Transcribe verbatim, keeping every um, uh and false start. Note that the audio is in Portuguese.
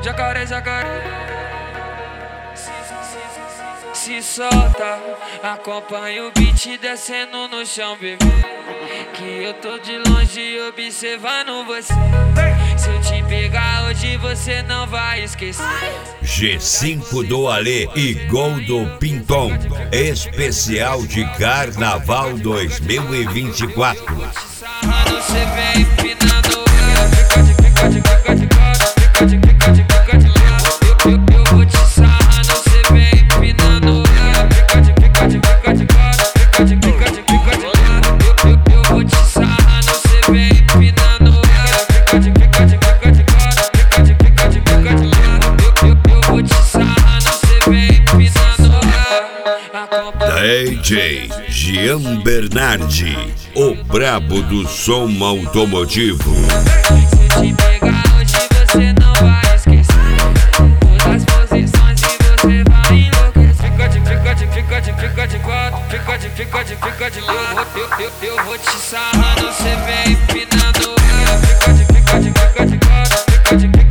Jacaré, jacaré. Se solta, acompanha o beat descendo no chão, bebê. Que eu tô de longe observando você. Se eu te pegar hoje você não vai esquecer. G cinco do Alê e Gol do Pinton, especial de Carnaval dois mil e vinte e quatro. Você vem empinando, fica de fica de fica de fica de fica de fica de lado. Eu vou te sarrando, você vem empinando, fica de fica de fica de fica de fica de fica de lado. Eu vou te sarrando, você vem empinando, fica de fica de fica de fica de fica de fica de lado. Eu vou te sarrando, você vem empinando. D J Gian Bernardi, o brabo do som automotivo. Se eu te pegar hoje você não vai esquecer. Todas as posições e você vai enlouquecer. Fica de, fica de, fica de, fica de quatro. Fica de, fica de, fica de lado. Eu, eu, eu, eu vou te sarrando, você vem empinando. Fica de, fica de, fica de, fica de quatro. Fica de,